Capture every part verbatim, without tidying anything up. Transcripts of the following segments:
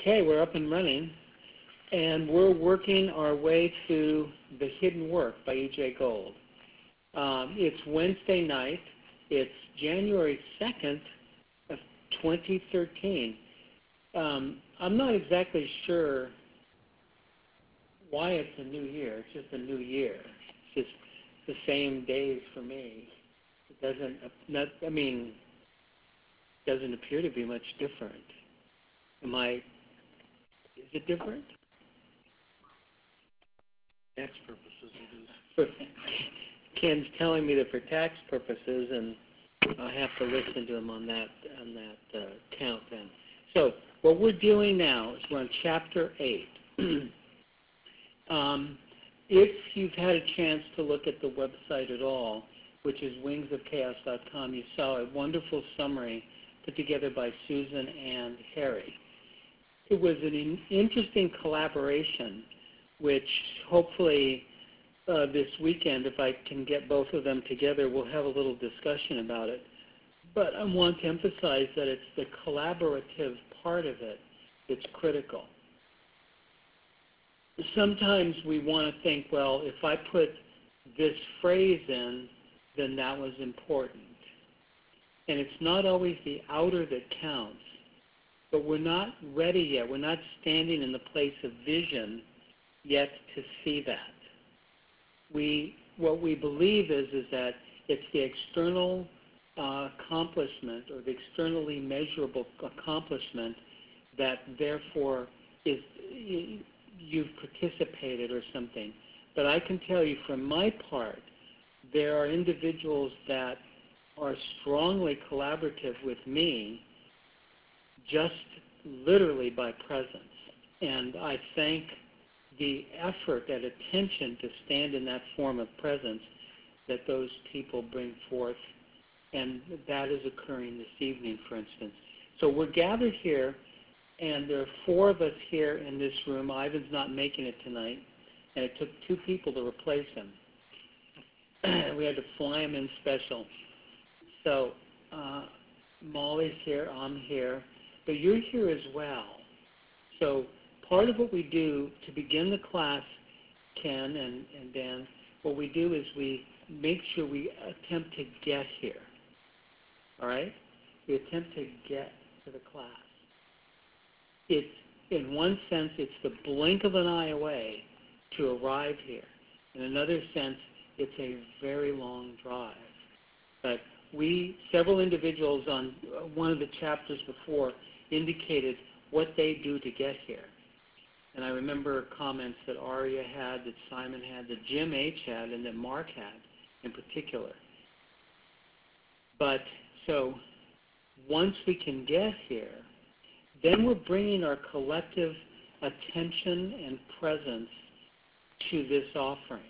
Okay, we're up and running, and we're working our way through The Hidden Work by E J Gold. Um, it's Wednesday night. It's January second of twenty thirteen. Um, I'm not exactly sure why it's a new year. It's just a new year. It's just the same days for me. It doesn't, not, I mean, doesn't appear to be much different. Am I, is it different? Tax purposes it is. For, Ken's telling me that for tax purposes, and I have to listen to him on that on that uh, count then. So what we're doing now is we're on chapter eight. um, if you've had a chance to look at the website at all, which is wings of chaos dot com, you saw a wonderful summary put together by Susan and Harry. It was an in- interesting collaboration, which hopefully uh, this weekend, if I can get both of them together, we'll have a little discussion about it. But I want to emphasize that it's the collaborative part of it that's critical. Sometimes we want to think, well, if I put this phrase in, then that was important. And it's not always the outer that counts. But we're not ready yet. We're not standing in the place of vision yet to see that. We, what we believe is, is that it's the external uh, accomplishment or the externally measurable accomplishment that therefore is you've participated or something. But I can tell you from my part, there are individuals that are strongly collaborative with me just literally by presence. And I thank the effort and attention to stand in that form of presence that those people bring forth. And that is occurring this evening, for instance. So we're gathered here, and there are four of us here in this room. Ivan's not making it tonight, and it took two people to replace him. We had to fly him in special. So uh, Molly's here, I'm here. But you're here as well. So part of what we do to begin the class, Ken and, and Dan, what we do is we make sure we attempt to get here. All right? We attempt to get to the class. It's, in one sense, it's the blink of an eye away to arrive here. In another sense, it's a very long drive. But we, several individuals on one of the chapters before, indicated what they do to get here. And I remember comments that Arya had, that Simon had, that Jim H. had, and that Mark had in particular. But so once we can get here, then we're bringing our collective attention and presence to this offering.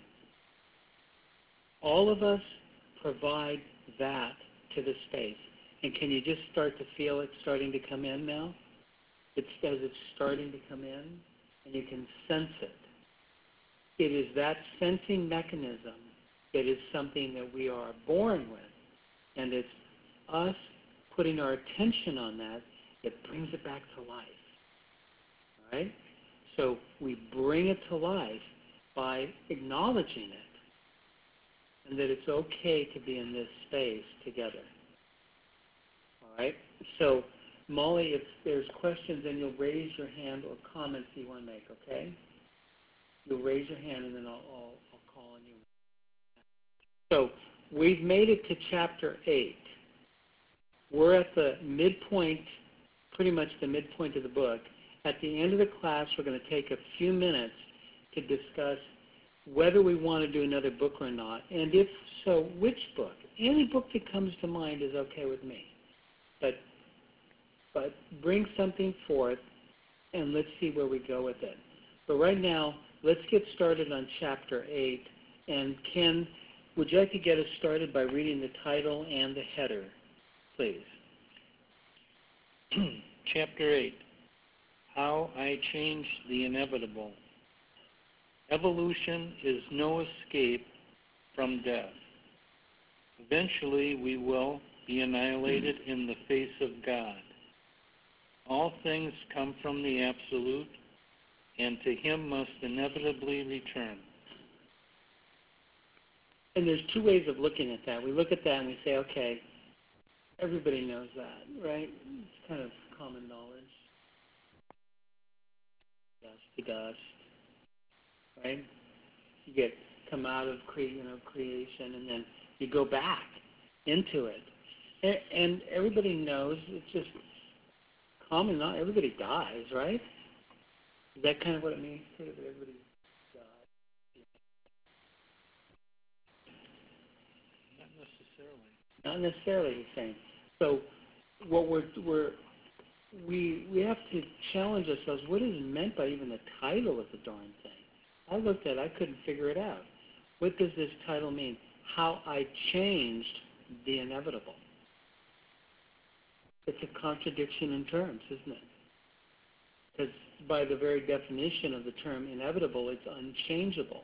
All of us provide that to the space. And can you just start to feel it starting to come in now? It's as it's starting to come in, and you can sense it. It is that sensing mechanism that is something that we are born with. And it's us putting our attention on that that brings it back to life. All right? So we bring it to life by acknowledging it, and that it's okay to be in this space together. All right? So, Molly, if there's questions, then you'll raise your hand or comments you want to make, okay? You'll raise your hand, and then I'll, I'll, I'll call on you. So, we've made it to chapter eight. We're at the midpoint, pretty much the midpoint of the book. At the end of the class, we're going to take a few minutes to discuss whether we want to do another book or not, and if so, which book. Any book that comes to mind is okay with me. But, but bring something forth, and let's see where we go with it. But right now, let's get started on chapter eight. And Ken, would you like to get us started by reading the title and the header, please? Chapter eight, How I Changed the Inevitable. Evolution is no escape from death. Eventually, we will be annihilated in the face of God. All things come from the Absolute, and to him must inevitably return. And there's two ways of looking at that. We look at that and we say, okay, everybody knows that, right? It's kind of common knowledge. Dust to dust, right? You get come out of cre- you know creation, and then you go back into it, and, and everybody knows it's just common. Not everybody dies, right? Is that kind of what it means too? That everybody dies? Not necessarily. Not necessarily, he's saying. So, what we're we're we we have to challenge ourselves. What is meant by even the title of the darn thing? I looked at it, I couldn't figure it out. What does this title mean? How I changed the inevitable. It's a contradiction in terms, isn't it? Because by the very definition of the term inevitable, it's unchangeable.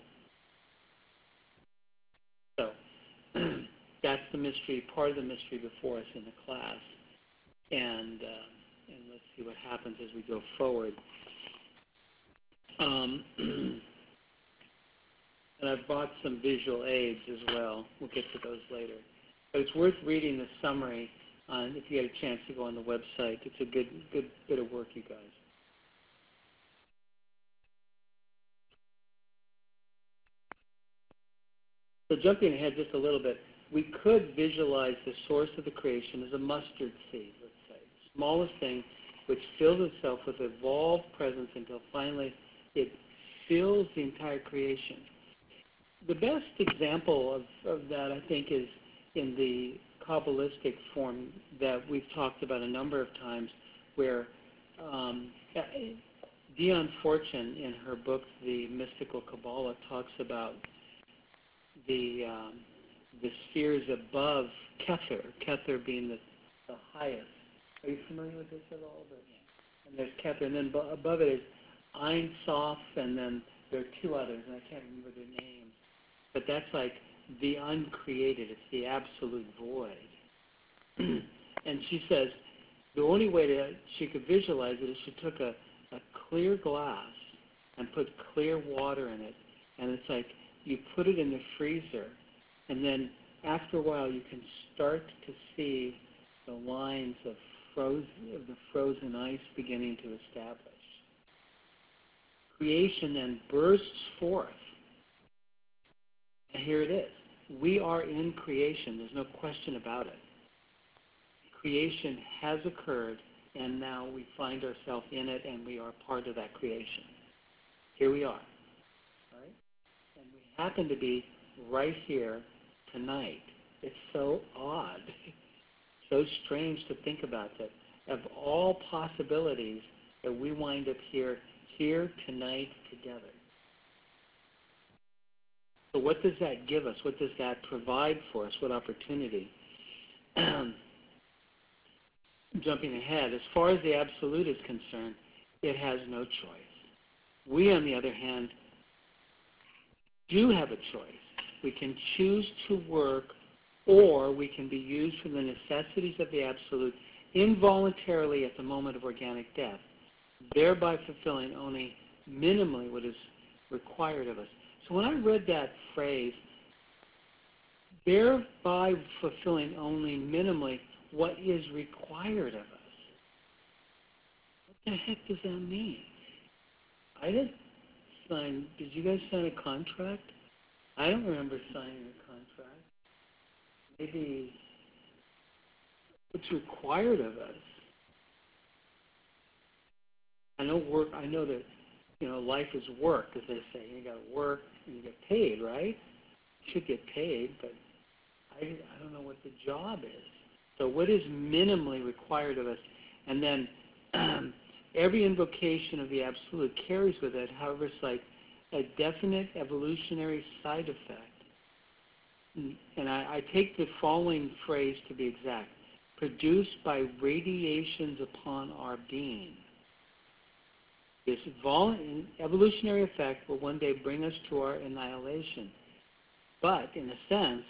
So that's the mystery, part of the mystery before us in the class. And, uh, and let's see what happens as we go forward. Um, And I've bought some visual aids as well. We'll get to those later. But it's worth reading the summary on, if you get a chance to go on the website. It's a good, good bit of work, you guys. So jumping ahead just a little bit, we could visualize the source of the creation as a mustard seed, let's say. Smallest thing, which fills itself with evolved presence until finally it fills the entire creation. The best example of, of that, I think, is in the Kabbalistic form that we've talked about a number of times, where um, Dion Fortune, in her book, The Mystical Kabbalah, talks about the um, the spheres above Kether, Kether being the, the highest. Are you familiar with this at all? And there's Kether, and then above it is Ein Sof, and then there are two others, and I can't remember their names. But that's like the uncreated. It's the absolute void. And she says the only way that she could visualize it is she took a, a clear glass and put clear water in it. And it's like you put it in the freezer, and then after a while you can start to see the lines of, frozen, of the frozen ice beginning to establish. Creation then bursts forth. And here it is. We are in creation. There's no question about it. Creation has occurred, and now we find ourselves in it, and we are part of that creation. Here we are. Right? And we happen to be right here tonight. It's so odd, so strange to think about that. Of all possibilities, that we wind up here, here tonight together. So what does that give us? What does that provide for us? What opportunity? Jumping ahead, as far as the Absolute is concerned, it has no choice. We, on the other hand, do have a choice. We can choose to work, or we can be used for the necessities of the Absolute involuntarily at the moment of organic death, thereby fulfilling only minimally what is required of us. So when I read that phrase, thereby fulfilling only minimally what is required of us, what the heck does that mean? I didn't sign, did you guys sign a contract? I don't remember signing a contract. Maybe what's required of us. I know work, I know that, you know, life is work, as they say. You got to work and you get paid, right? You should get paid, but I, I don't know what the job is. So what is minimally required of us? And then um, every invocation of the Absolute carries with it, however, it's like a definite evolutionary side effect. And I, I take the following phrase to be exact: produced by radiations upon our being. This evolutionary effect will one day bring us to our annihilation. But, in a sense,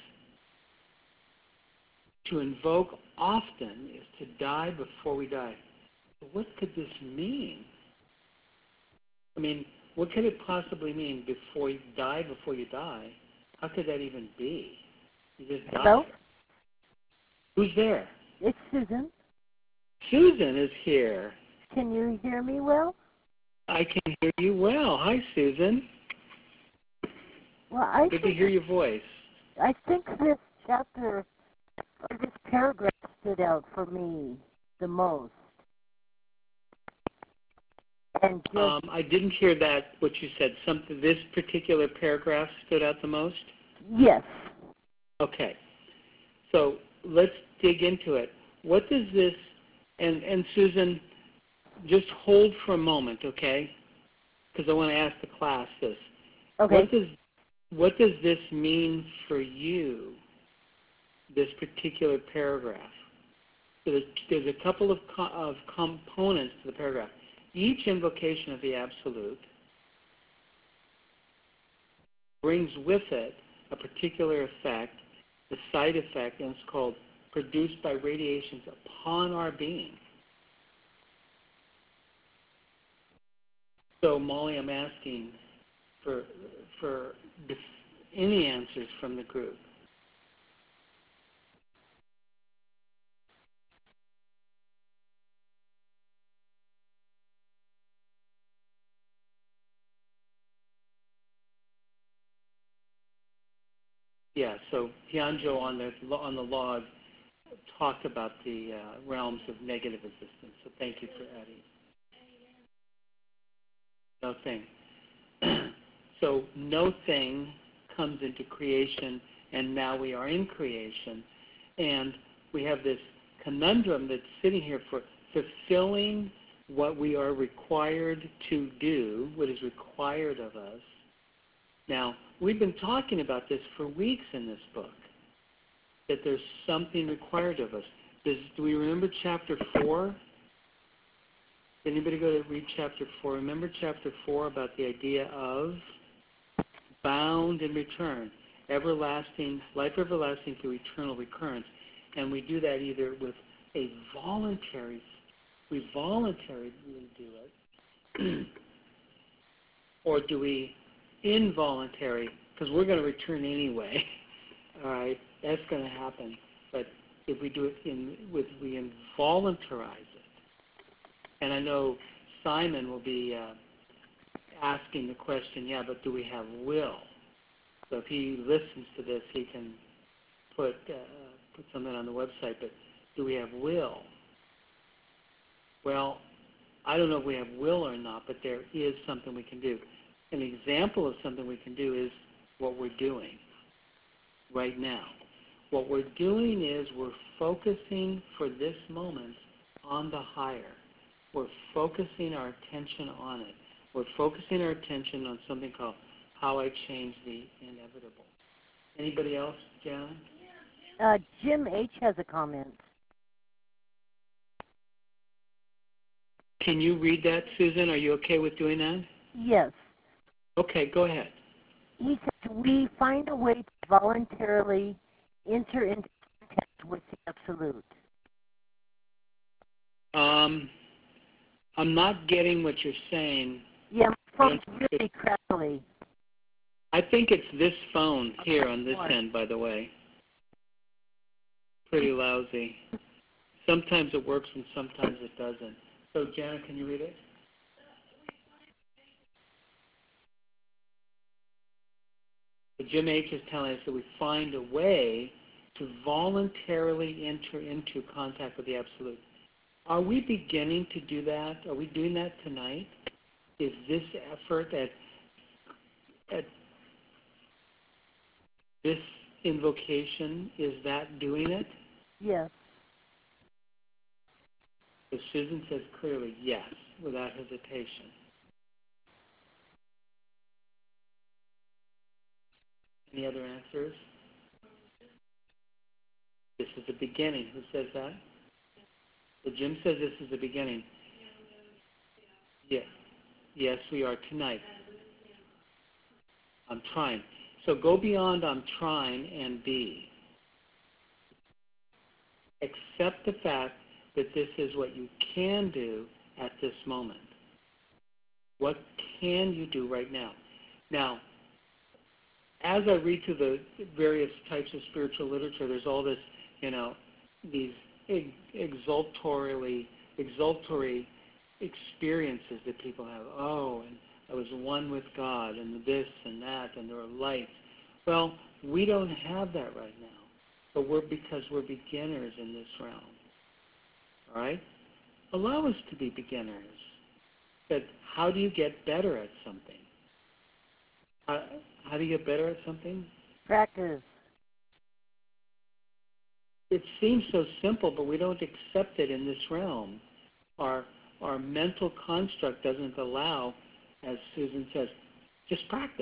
to invoke often is to die before we die. what could this mean? I mean, what could it possibly mean before you die, before you die? How could that even be? You just die. Hello? Who's there? It's Susan. Susan is here. Can you hear me well? I can hear you well. Hi, Susan. Well, I Good to think, hear your voice. I think this chapter, or this paragraph stood out for me the most. And just, Um, I didn't hear that, what you said. Something, this particular paragraph stood out the most? yes. Okay. So let's dig into it. What does this, and, and Susan, just hold for a moment, okay? Because I want to ask the class this. Okay. What does, what does this mean for you, this particular paragraph? So there's, there's a couple of, co- of components to the paragraph. Each invocation of the Absolute brings with it a particular effect, the side effect, and it's called produced by radiations upon our being. So, Molly, I'm asking for, for any answers from the group. Yeah, so Hyunjo on the on the log talked about the uh, realms of negative existence. So thank you for adding. No thing. So no thing comes into creation, and now we are in creation, and we have this conundrum that's sitting here for fulfilling what we are required to do, what is required of us. Now, we've been talking about this for weeks in this book, that there's something required of us. Does, do we remember chapter four? Did anybody go to read chapter four? Remember chapter four about the idea of bound and return, everlasting, life everlasting through eternal recurrence. And we do that either with a voluntary, we voluntarily do it, or do we involuntary, because we're going to return anyway. All right, that's going to happen. But if we do it in, with we involuntarize it, and I know Simon will be uh, asking the question, yeah, but do we have will? So if he listens to this, he can put uh, put something on the website. But do we have will? Well, I don't know if we have will or not, but there is something we can do. An example of something we can do is what we're doing right now. What we're doing is we're focusing for this moment on the higher. We're focusing our attention on it. We're focusing our attention on something called how I change the inevitable. Anybody else, Jan? Uh, Jim H. has a comment. Can you read that, Susan? Are you okay with doing that? Yes. Okay, go ahead. He said, we find a way to voluntarily enter into contact with the Absolute. Um, I'm not getting what you're saying. Yeah, my phone's really crackly. I think it's this phone here on this end, by the way. Pretty lousy. Sometimes it works and sometimes it doesn't. So, Janet, can you read it? Jim H. is telling us that we find a way to voluntarily enter into contact with the Absolute. Are we beginning to do that? Are we doing that tonight? Is this effort at, at this invocation, is that doing it? Yes. So Susan says clearly, yes, without hesitation. Any other answers? This is the beginning. Who says that? So Jim says this is the beginning. Yes. Yes, we are tonight. I'm trying. So go beyond I'm trying and be. Accept the fact that this is what you can do at this moment. What can you do right now? Now, as I read through the various types of spiritual literature, there's all this, you know, these exultory, exultory experiences that people have. Oh, and I was one with God, and this and that, and there are lights. Well, we don't have that right now, but we're because we're beginners in this realm. All right? Allow us to be beginners. But how do you get better at something? How, how do you get better at something? Practice. It seems so simple, but we don't accept it in this realm. Our our mental construct doesn't allow, as Susan says, just practice.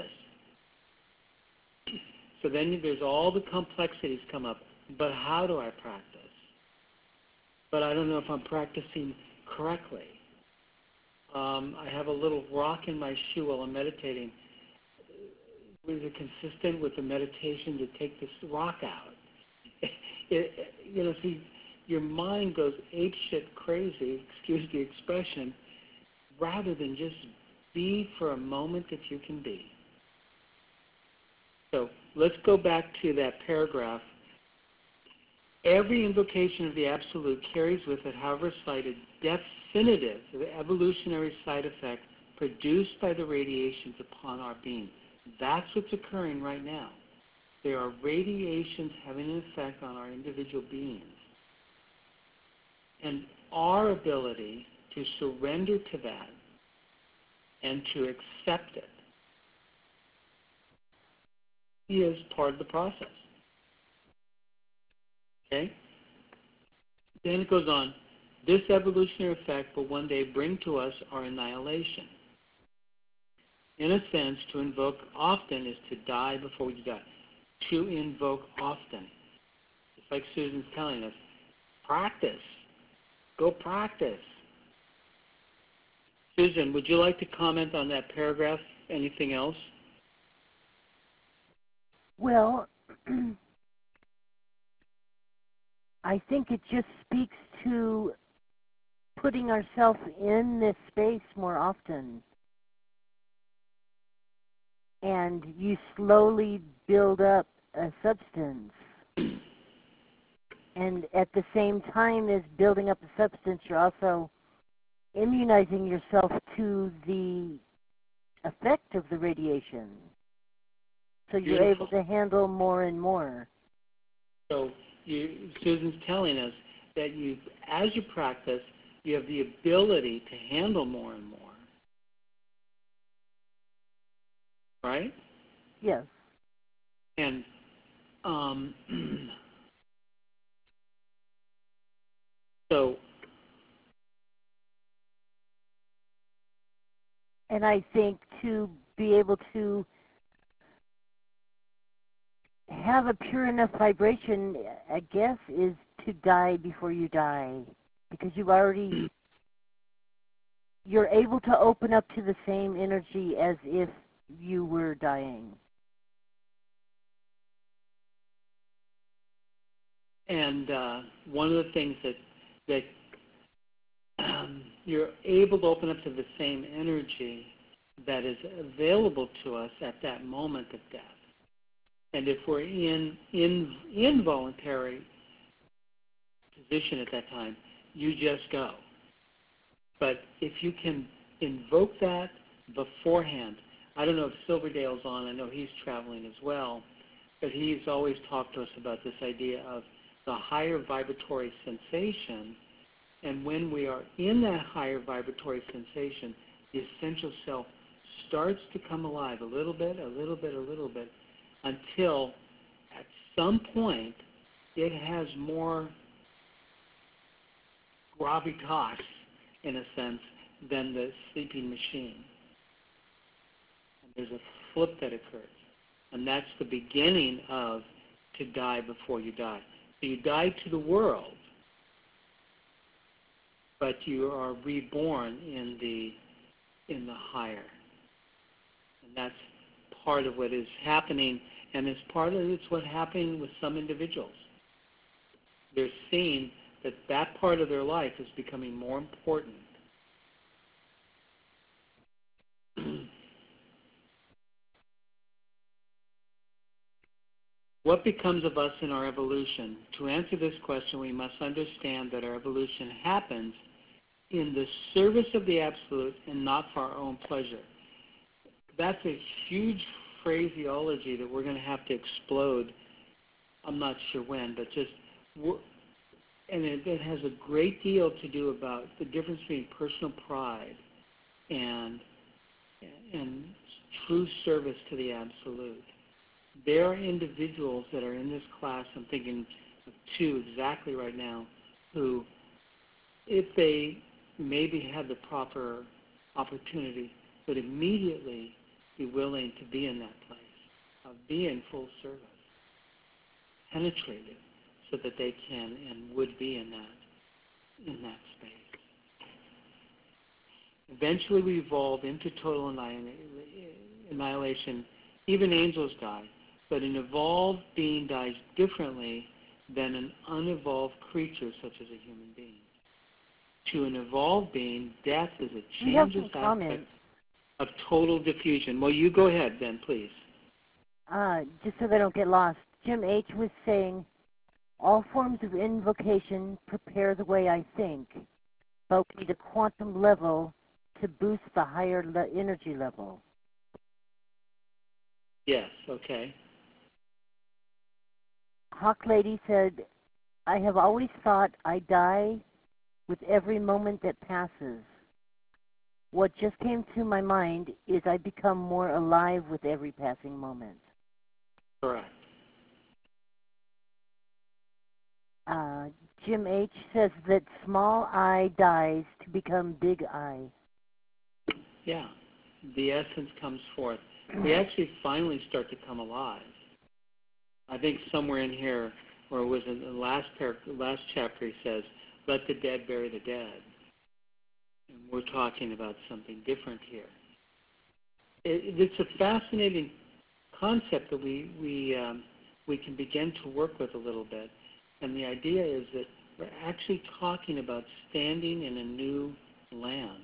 So then there's all the complexities come up. But how do I practice? But I don't know if I'm practicing correctly. Um, I have a little rock in my shoe while I'm meditating. Is it consistent with the meditation to take this rock out? It, it, you know, see, your mind goes apeshit crazy, excuse the expression, rather than just be for a moment if you can be. So let's go back to that paragraph. Every invocation of the Absolute carries with it, however cited, definitive evolutionary side effect produced by the radiations upon our being. That's what's occurring right now. There are radiations having an effect on our individual beings. And our ability to surrender to that and to accept it is part of the process. Okay? Then it goes on. This evolutionary effect will one day bring to us our annihilation. In a sense, to invoke often is to die before we die. To invoke often. It's like Susan's telling us, practice. Go practice. Susan, would you like to comment on that paragraph? Anything else? Well, I think it just speaks to putting ourselves in this space more often. And you slowly build up a substance. And at the same time as building up a substance, you're also immunizing yourself to the effect of the radiation. So you're Beautiful. able to handle more and more. So you, Susan's telling us that you, as you practice, you have the ability to handle more and more. Right? Yes. And um, so... And I think to be able to have a pure enough vibration, I guess, is to die before you die. Because you've already, you're able to open up to the same energy as if you were dying. And uh, one of the things that, that um, you're able to open up to the same energy that is available to us at that moment of death. And if we're in, in involuntary position at that time, you just go. But if you can invoke that beforehand, I don't know if Silverdale's on, I know he's traveling as well, but he's always talked to us about this idea of the higher vibratory sensation, and when we are in that higher vibratory sensation, the essential self starts to come alive a little bit, a little bit, a little bit, until at some point it has more gravitas, in a sense, than the sleeping machine. And there's a flip that occurs. And that's the beginning of to die before you die. So you die to the world, but you are reborn in the in the higher. And that's part of what is happening, and it's part of it's what's happening with some individuals. They're seeing that that part of their life is becoming more important. What becomes of us in our evolution? To answer this question, we must understand that our evolution happens in the service of the Absolute and not for our own pleasure. That's a huge phraseology that we're going to have to explode. I'm not sure when, but just, and it, it has a great deal to do about the difference between personal pride and and true service to the Absolute. There are individuals that are in this class, I'm thinking of two exactly right now, who, if they maybe had the proper opportunity, would immediately be willing to be in that place, of being full service, penetrated, so that they can and would be in that, in that space. Eventually we evolve into total annihilation. Even angels die. But an evolved being dies differently than an unevolved creature such as a human being. To an evolved being, death is a changeless aspect of total diffusion. Well, you go ahead then, please. Uh, just so they don't get lost, Jim H. was saying, all forms of invocation prepare the way I think, but we need a quantum level to boost the higher le- energy level. Yes, okay. Hawk Lady said, I have always thought I die with every moment that passes. What just came to my mind is I become more alive with every passing moment. Correct. Uh, Jim H. says that small I dies to become big I. Yeah, the essence comes forth. We actually finally start to come alive. I think somewhere in here, or it was in the last par- last chapter, he says, let the dead bury the dead. And we're talking about something different here. It, it's a fascinating concept that we, we, um, we can begin to work with a little bit. And the idea is that we're actually talking about standing in a new land.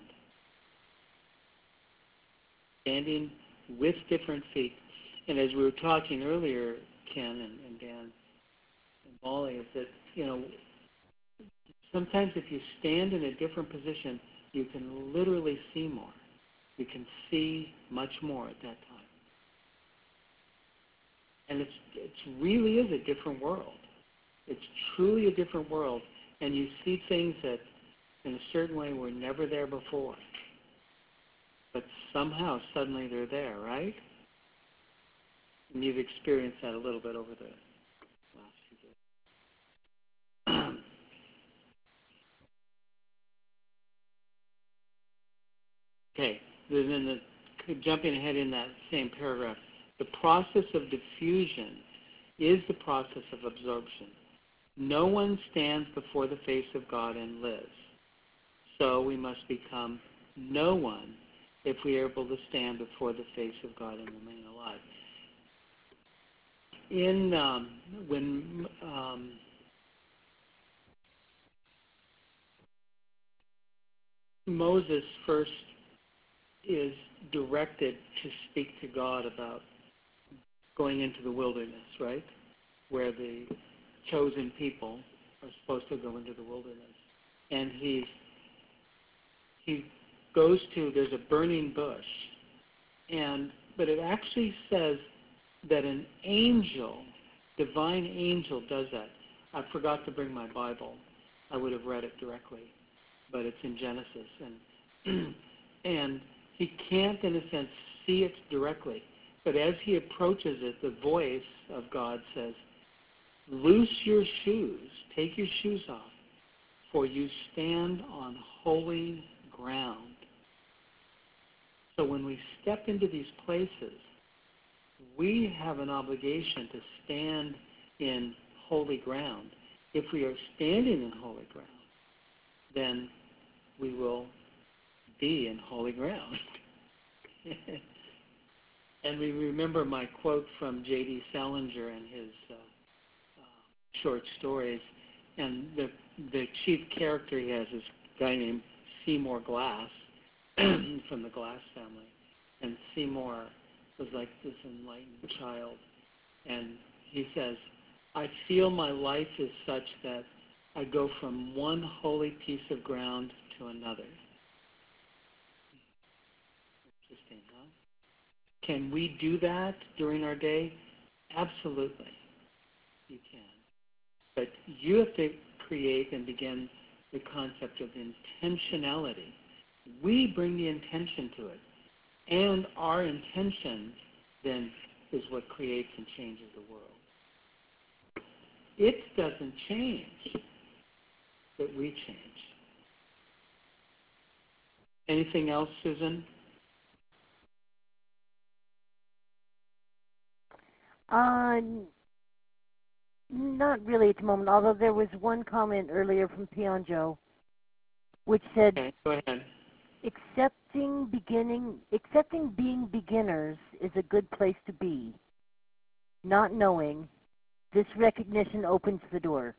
Standing with different feet. And as we were talking earlier, Ken and, and Dan and Molly, is that, you know, sometimes if you stand in a different position, you can literally see more. You can see much more at that time. And it's it really is a different world. It's truly a different world. And you see things that in a certain way were never there before. But somehow, suddenly they're there, right? And you've experienced that a little bit over the last few days. Okay, then the, jumping ahead in that same paragraph, the process of diffusion is the process of absorption. No one stands before the face of God and lives. So we must become no one if we are able to stand before the face of God and remain alive. In um, when um, Moses first is directed to speak to God about going into the wilderness, right, where the chosen people are supposed to go into the wilderness, and he he goes to there's a burning bush, and but it actually says that an angel, divine angel, does that. I forgot to bring my Bible. I would have read it directly, but it's in Genesis, and and he can't, in a sense, see it directly. But as he approaches it, the voice of God says, "Loose your shoes, take your shoes off, for you stand on holy ground." So when we step into these places, we have an obligation to stand in holy ground. If we are standing in holy ground, then we will be in holy ground. And we remember my quote from J D Salinger and his uh, uh, short stories, and the the chief character he has is a guy named Seymour Glass from the Glass family. And Seymour was like this enlightened child. And he says, I feel my life is such that I go from one holy piece of ground to another. Interesting, huh? Can we do that during our day? Absolutely. You can. But you have to create and begin the concept of intentionality. We bring the intention to it. And our intention then is what creates and changes the world. It doesn't change, but we change. Anything else, Susan? Uh, not really at the moment, although there was one comment earlier from Pionjo, which said, Okay, go ahead. accepting beginning, accepting being beginners is a good place to be. Not knowing, this recognition opens the door.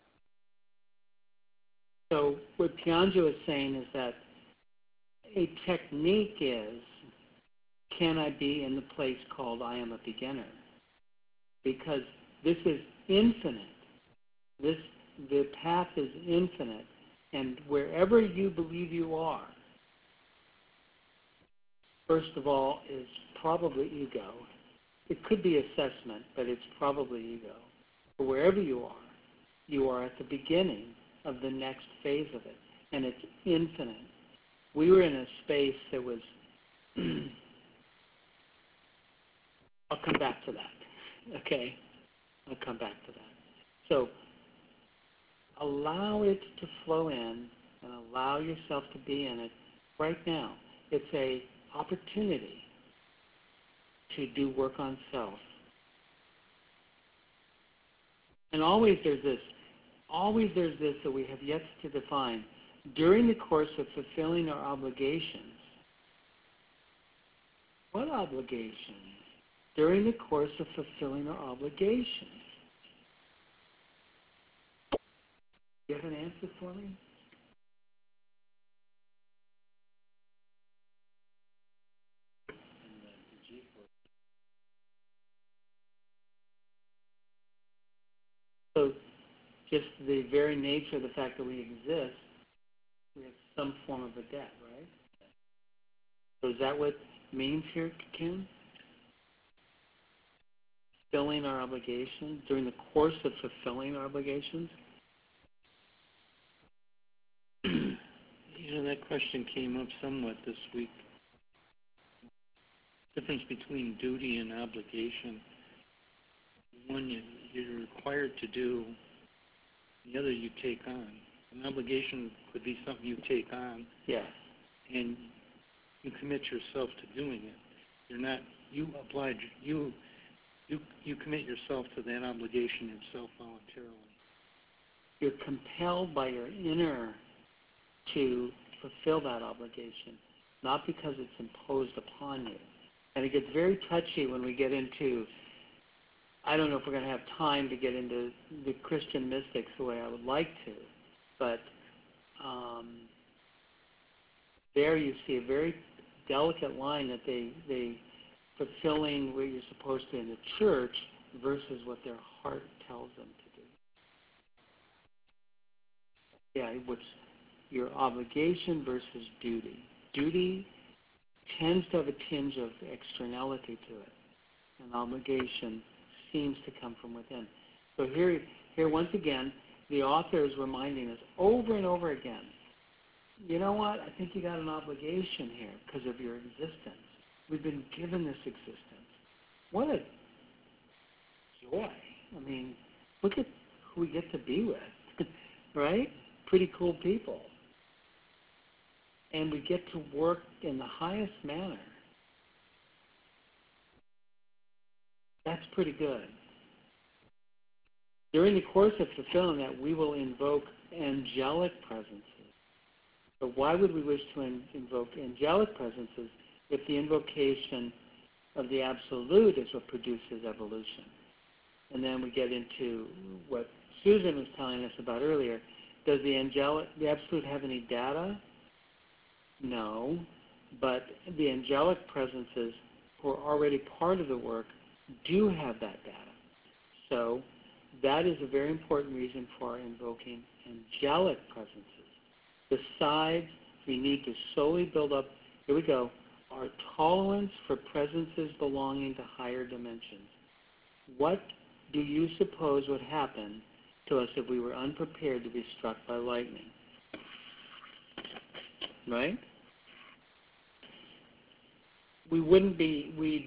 So what Pionjo is saying is that a technique is, can I be in the place called I am a beginner? Because this is infinite. This, the path is infinite. And wherever you believe you are, first of all, is probably ego. It could be assessment, but it's probably ego. But wherever you are, you are at the beginning of the next phase of it, and it's infinite. We were in a space that was, I'll come back to that, okay? I'll come back to that. So allow it to flow in and allow yourself to be in it right now. It's a opportunity to do work on self. And always there's this, always there's this that we have yet to define. During the course of fulfilling our obligations, what obligations? During the course of fulfilling our obligations. Do you have an answer for me? So just the very nature of the fact that we exist, we have some form of a debt, right? So is that what it means here, Kim? Fulfilling our obligations, during the course of fulfilling our obligations? You know, that question came up somewhat this week. Difference between duty and obligation. One you, you're required to do, the other you take on. An obligation could be something you take on, Yes. and you commit yourself to doing it. You're not, you oblige, you, you, you commit yourself to that obligation yourself voluntarily. You're compelled by your inner to fulfill that obligation, not because it's imposed upon you. And it gets very touchy when we get into, I don't know if we're going to have time to get into the Christian mystics the way I would like to, but um, there you see a very delicate line that they, they fulfilling what you're supposed to in the church versus what their heart tells them to do. Yeah, what's your obligation versus duty. Duty tends to have a tinge of externality to it. An obligation seems to come from within. So here, here once again, the author is reminding us over and over again, you know what, I think you got an obligation here because of your existence. We've been given this existence. What a joy. I mean, look at who we get to be with, right? Pretty cool people. And we get to work in the highest manner. That's pretty good. During the course of fulfilling that, we will invoke angelic presences. But why would we wish to in- invoke angelic presences if the invocation of the Absolute is what produces evolution? And then we get into what Susan was telling us about earlier, Does the angelic, the Absolute have any data? No, but the angelic presences who are already part of the work do have that data. So that is a very important reason for invoking angelic presences. Besides, we need to solely build up, here we go, our tolerance for presences belonging to higher dimensions. What do you suppose would happen to us if we were unprepared to be struck by lightning? Right? We wouldn't be, we'd,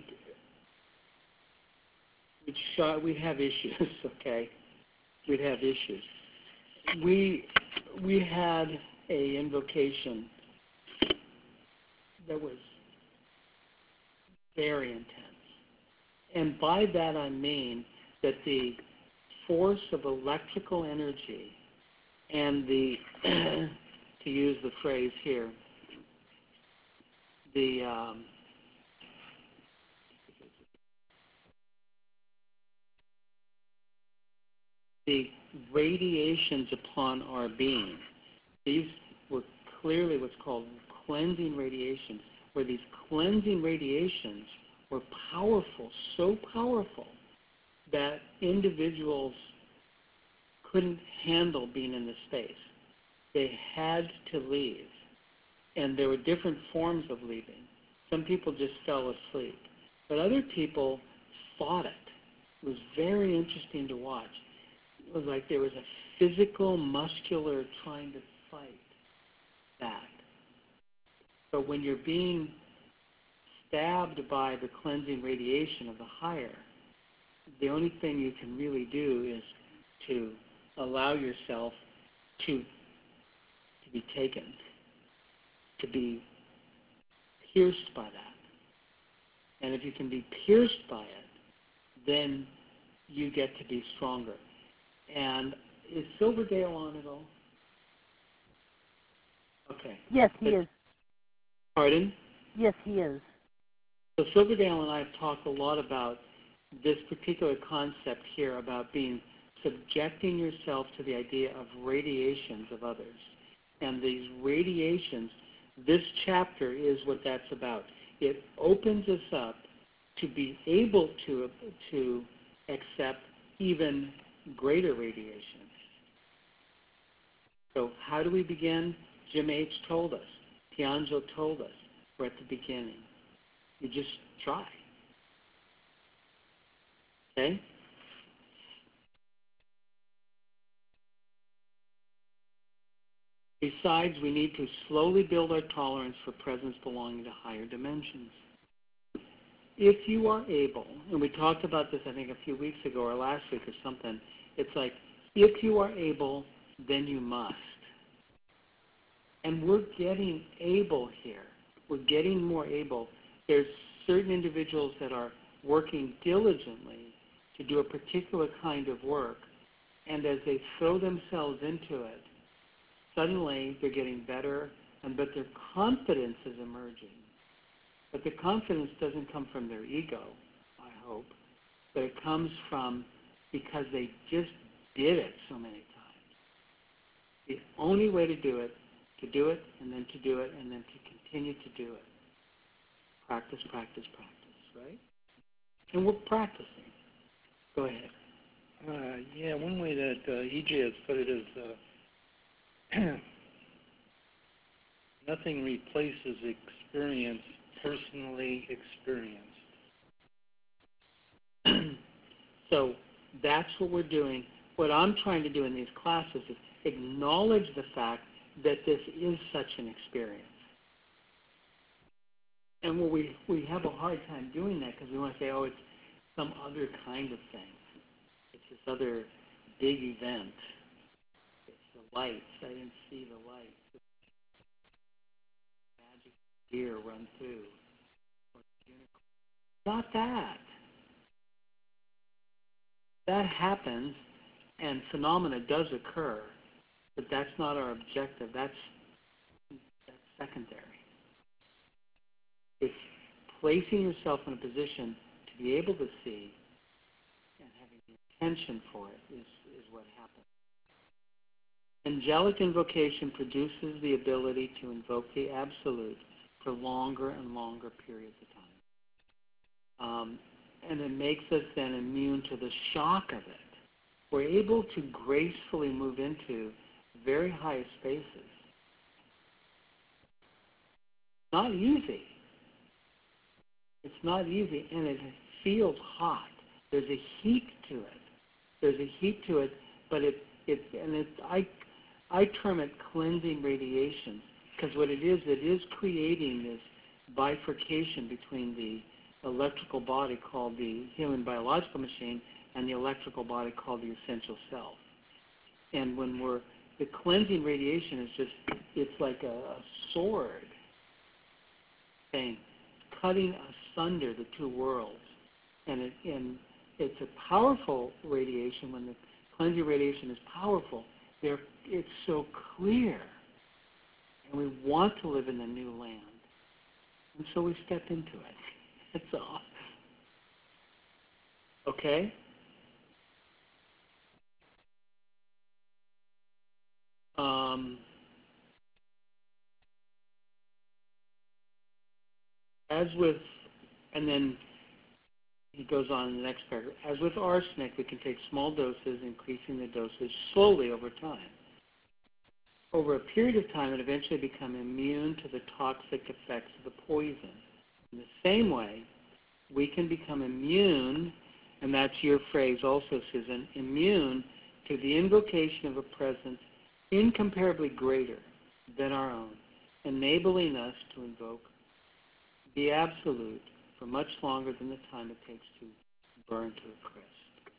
we'd, shot, we'd have issues, okay? We'd have issues. We, we had a invocation that was very intense. And by that I mean that the force of electrical energy and the, to use the phrase here, the um, the radiations upon our being, these were clearly what's called cleansing radiations, where these cleansing radiations were powerful, so powerful that individuals couldn't handle being in the space. They had to leave. And there were different forms of leaving. Some people just fell asleep. But other people fought it. It was very interesting to watch. It was like there was a physical, muscular trying to fight back. But when you're being stabbed by the cleansing radiation of the higher, the only thing you can really do is to allow yourself to, to be taken, to be pierced by that. And if you can be pierced by it, then you get to be stronger. And is Silverdale on at all? Okay. Yes, he It's, is. Pardon? Yes, he is. So Silverdale and I have talked a lot about this particular concept here about being subjecting yourself to the idea of radiations of others. And these radiations, this chapter is what that's about. It opens us up to be able to, to accept even greater radiation. So how do we begin? Jim H. told us. Tianzo told us. We're at the beginning. You just try. Okay? Besides, we need to slowly build our tolerance for presence belonging to higher dimensions. If you are able, and we talked about this I think a few weeks ago or last week or something, it's like, if you are able, then you must. And we're getting able here. We're getting more able. There's certain individuals that are working diligently to do a particular kind of work, and as they throw themselves into it, suddenly they're getting better, and but their confidence is emerging. But the confidence doesn't come from their ego, I hope, but it comes from because they just did it so many times. The only way to do it, to do it, and then to do it, and then to continue to do it. Practice, practice, practice, right? And we're practicing. Go ahead. Uh, yeah, one way that uh, E J has put it is uh, nothing replaces experience personally experienced. So that's what we're doing. What I'm trying to do in these classes is acknowledge the fact that this is such an experience. And what we, we have a hard time doing that because we want to say, oh, it's some other kind of thing. It's this other big event. It's the lights. I didn't see the lights. Magic deer run through. Not that. That happens, and phenomena does occur, but that's not our objective. That's, that's secondary. It's placing yourself in a position to be able to see and having the intention for it is, is what happens. Angelic invocation produces the ability to invoke the Absolute for longer and longer periods of time. Um, and it makes us then immune to the shock of it. We're able to gracefully move into very high spaces. Not easy. It's not easy, and it feels hot. There's a heat to it. There's a heat to it, but it, it and it, I, I term it cleansing radiation, because what it is, it is creating this bifurcation between the electrical body called the human biological machine and the electrical body called the essential self. And when we're, the cleansing radiation is just, it's like a, a sword saying, cutting asunder the two worlds. And, it, and it's a powerful radiation. When the cleansing radiation is powerful, there, it's so clear. And we want to live in the new land. And so we step into it. That's all. Okay? Um, as with, and then he goes on in the next paragraph, as with arsenic, we can take small doses, increasing the dosage slowly over time. Over a period of time, it eventually become immune to the toxic effects of the poison. In the same way, we can become immune, and that's your phrase also, Susan, immune to the invocation of a presence incomparably greater than our own, enabling us to invoke the Absolute for much longer than the time it takes to burn to a crisp.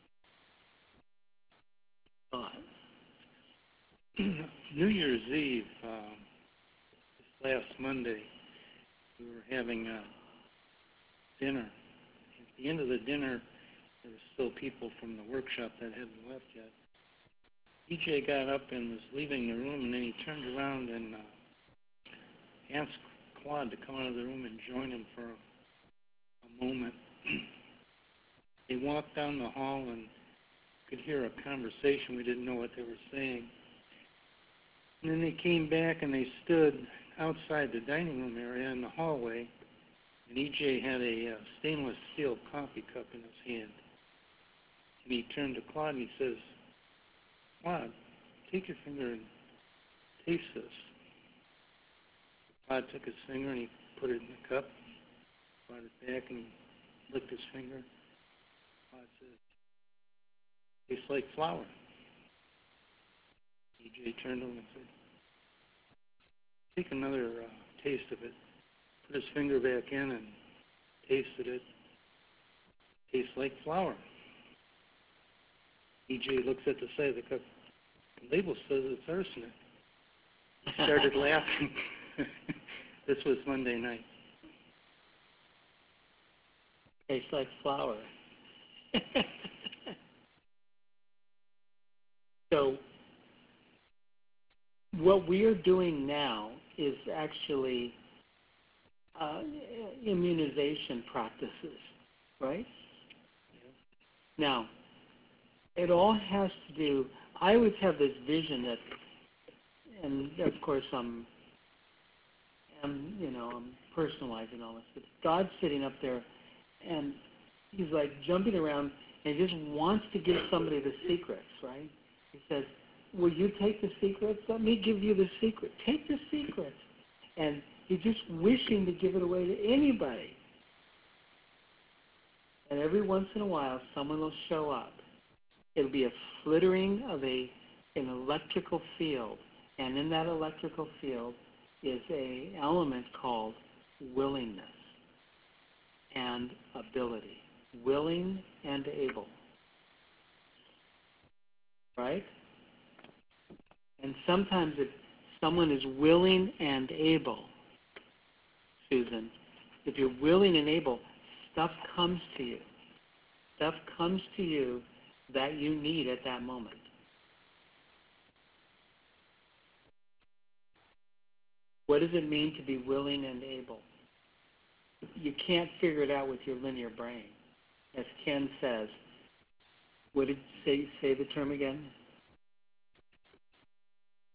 But New Year's Eve, uh, this last Monday, we were having a dinner. At the end of the dinner, there were still people from the workshop that hadn't left yet. E J got up and was leaving the room, and then he turned around and uh, asked Claude to come out of the room and join him for a, a moment. They walked down the hall and could hear a conversation. We didn't know what they were saying. And then they came back and they stood outside the dining room area in the hallway, and E J had a uh, stainless steel coffee cup in his hand. And he turned to Claude and he says, Claude, take your finger and taste this. Claude took his finger and he put it in the cup, brought it back and licked his finger. Claude says, tastes like flour. E J turned to him and said, take another uh, taste of it. Put his finger back in and tasted it. Tastes like flour. E J looks at the side of the cup. The label says it's arsenic. He started laughing. This was Monday night. tastes like flour. So what we are doing now is actually uh, immunization practices, right? Yeah. Now, it all has to do, I always have this vision that, and of course I'm, I'm you know, I'm personalizing all this, but God's sitting up there and he's like jumping around and he just wants to give somebody the secrets, right? He says, will you take the secrets? Let me give you the secret. Take the secrets. And he's just wishing to give it away to anybody. And every once in a while, someone will show up. It'll be a flittering of a an electrical field. And in that electrical field is an element called willingness and ability. Willing and able. Right? And sometimes if someone is willing and able, Susan, if you're willing and able, stuff comes to you. Stuff comes to you that you need at that moment. What does it mean to be willing and able? You can't figure it out with your linear brain. As Ken says, what did say say the term again?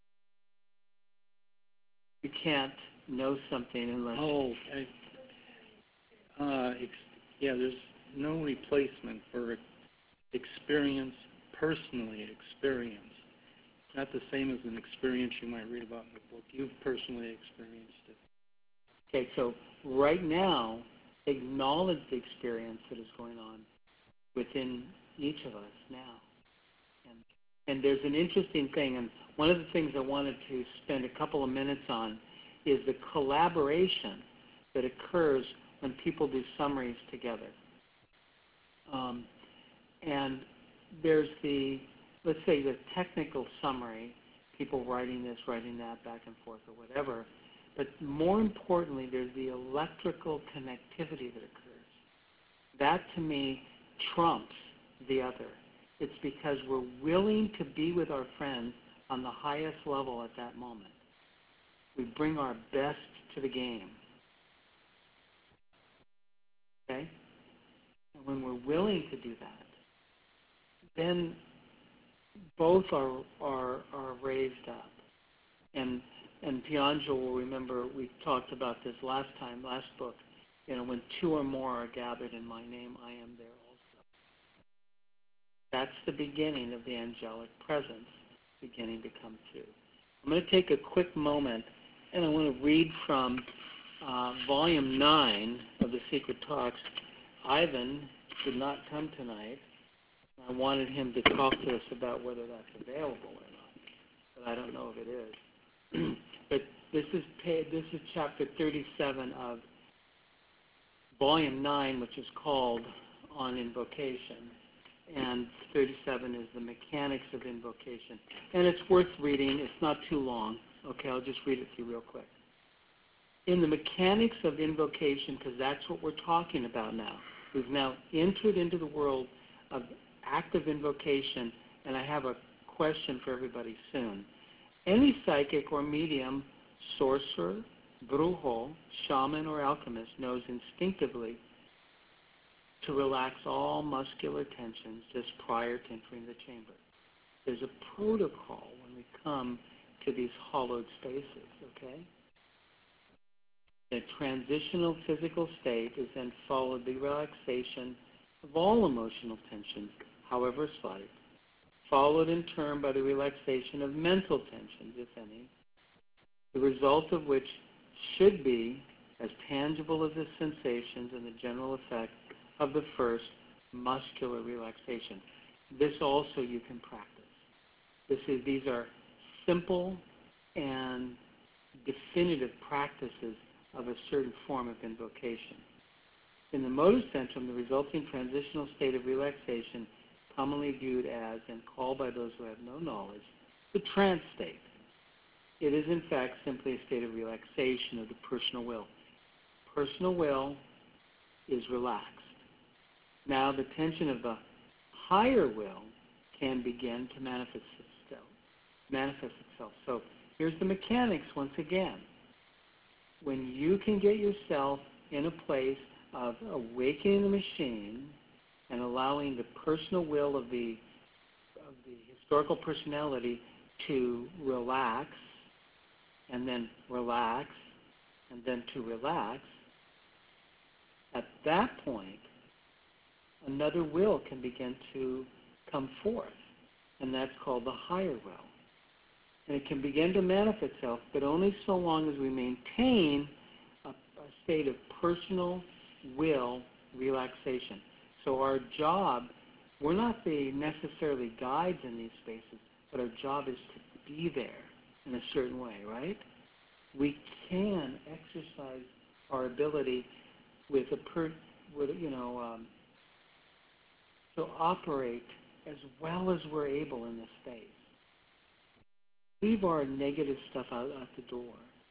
you can't know something unless... Oh, I, uh, ex- yeah, there's no replacement for experience, personally experience. Not the same as an experience you might read about in the book. You've personally experienced it. Okay, so right now, acknowledge the experience that is going on within each of us now. And, and there's an interesting thing, and one of the things I wanted to spend a couple of minutes on is the collaboration that occurs when people do summaries together. Um, and there's the, let's say, the technical summary, people writing this, writing that, back and forth, or whatever. But more importantly, there's the electrical connectivity that occurs. That, to me, trumps the other. It's because we're willing to be with our friends on the highest level at that moment. We bring our best to the game. Okay? And when we're willing to do that, then both are, are, are raised up. And and Pianjo will remember we talked about this last time, last book. You know, when two or more are gathered in my name, I am there also. That's the beginning of the angelic presence, beginning to come to. I'm going to take a quick moment, and I want to read from uh, volume nine of the Secret Talks. Ivan did not come tonight. I wanted him to talk to us about whether that's available or not, but I don't know if it is. But this is this is chapter thirty-seven of volume nine, which is called On Invocation, and thirty-seven is the mechanics of invocation. And it's worth reading. It's not too long. Okay, I'll just read it to you real quick. In the mechanics of invocation, because that's what we're talking about now. We've now entered into the world of active invocation, and I have a question for everybody soon. Any psychic or medium, sorcerer, brujo, shaman, or alchemist knows instinctively to relax all muscular tensions just prior to entering the chamber. There's a protocol when we come to these hollowed spaces, okay? The transitional physical state is then followed by relaxation of all emotional tensions, however slight, followed in turn by the relaxation of mental tensions, if any, the result of which should be as tangible as the sensations and the general effect of the first muscular relaxation. This also you can practice. This is, these are simple and definitive practices of a certain form of invocation. In the motor centrum, the resulting transitional state of relaxation, commonly viewed as and called by those who have no knowledge, the trance state. It is in fact simply a state of relaxation of the personal will. Personal will is relaxed. Now the tension of the higher will can begin to manifest itself. Manifest itself. So here's the mechanics once again. When you can get yourself in a place of awakening the machine and allowing the personal will of the, of the historical personality to relax, and then relax, and then to relax, at that point, another will can begin to come forth, and that's called the higher will. And it can begin to manifest itself, but only so long as we maintain a, a state of personal will relaxation. So our job, we're not the necessarily guides in these spaces, but our job is to be there in a certain way, right? We can exercise our ability with a per, with, you know, um, to operate as well as we're able in this space. Leave our negative stuff out, out the door.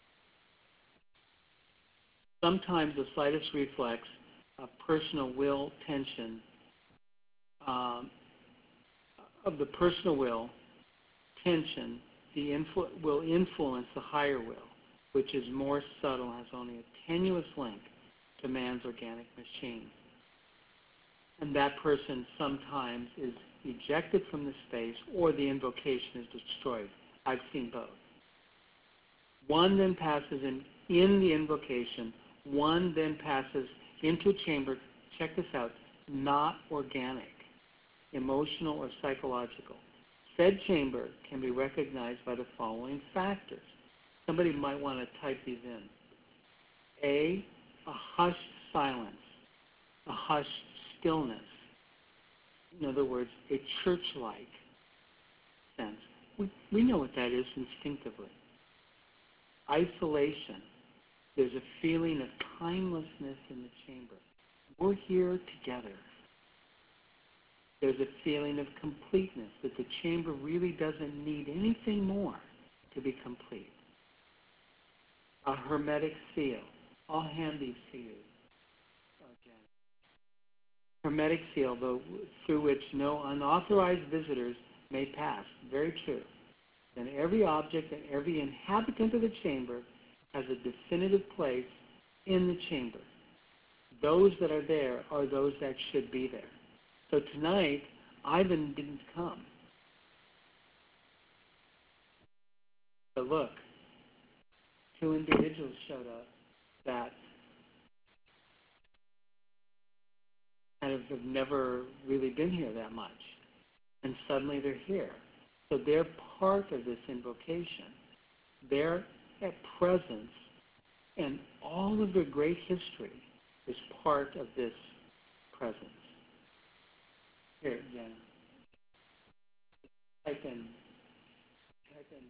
Sometimes the slightest reflex of personal will tension, um, of the personal will tension, the influ- will influence the higher will, which is more subtle, has only a tenuous link to man's organic machine. And that person sometimes is ejected from the space or the invocation is destroyed. I've seen both. One then passes in, in the invocation. One then passes into a chamber, check this out, not organic, emotional or psychological. Said chamber can be recognized by the following factors. Somebody might want to type these in. A, a hushed silence, a hushed stillness. In other words, a church-like sense. We, we know what that is instinctively. Isolation. There's a feeling of timelessness in the chamber. We're here together. There's a feeling of completeness, that the chamber really doesn't need anything more to be complete. A hermetic seal. I'll hand these to you. Hermetic seal, though, through which no unauthorized visitors may pass. Very true. Then every object and every inhabitant of the chamber has a definitive place in the chamber. Those that are there are those that should be there. So tonight, Ivan didn't come. But look, two individuals showed up that kind of have never really been here that much. And suddenly they're here. So they're part of this invocation. Their presence and all of their great history is part of this presence. Here, Jenna. Type in, type in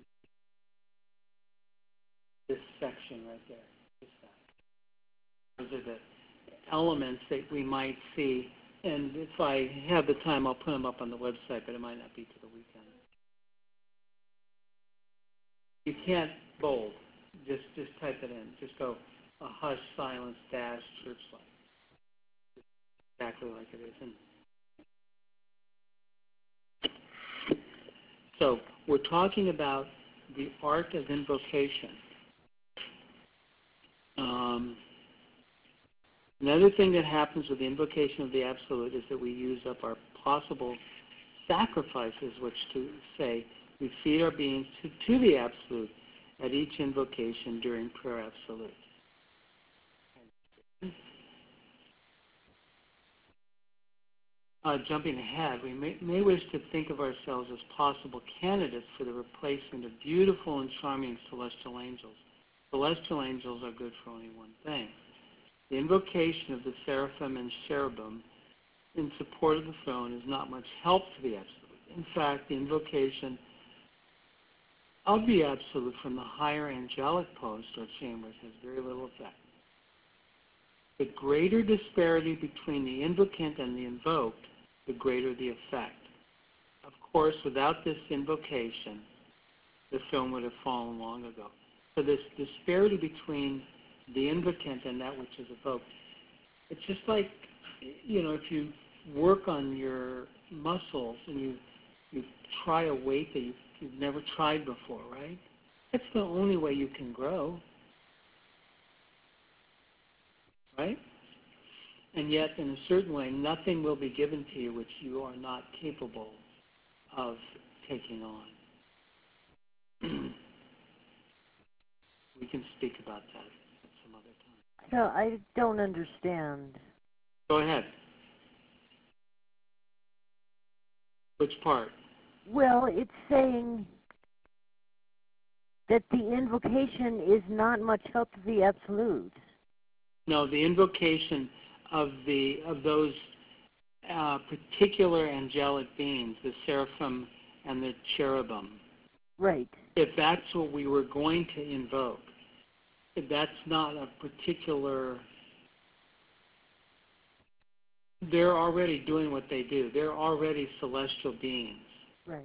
this section right there. This side. Those are the elements that we might see. And if I have the time, I'll put them up on the website, but it might not be to the weekend. You can't bold. Just just type it in. Just go a hush, silence, dash, church life. Exactly like it is. And so we're talking about the art of invocation. Um, another thing that happens with the invocation of the Absolute is that we use up our possible sacrifices, which to say we feed our beings to, to the Absolute at each invocation during prayer absolute. Uh, jumping ahead, we may, may wish to think of ourselves as possible candidates for the replacement of beautiful and charming celestial angels. Celestial angels are good for only one thing. The invocation of the seraphim and cherubim in support of the throne is not much help to the Absolute. In fact, the invocation of the Absolute from the higher angelic post or chambers has very little effect. The greater disparity between the invocant and the invoked, the greater the effect. Of course, without this invocation, the throne would have fallen long ago. So this disparity between the invocant and that which is evoked, it's just like, you know, if you work on your muscles and you, you try a weight that you've you've never tried before, right? That's the only way you can grow, right? And yet, in a certain way, nothing will be given to you which you are not capable of taking on. We can speak about that at some other time. So I don't understand. Go ahead. Which part? Well, it's saying that the invocation is not much help to the Absolute. No, the invocation of the of those uh, particular angelic beings, the seraphim and the cherubim. Right. If that's what we were going to invoke, if that's not a particular. They're already doing what they do. They're already celestial beings. Right.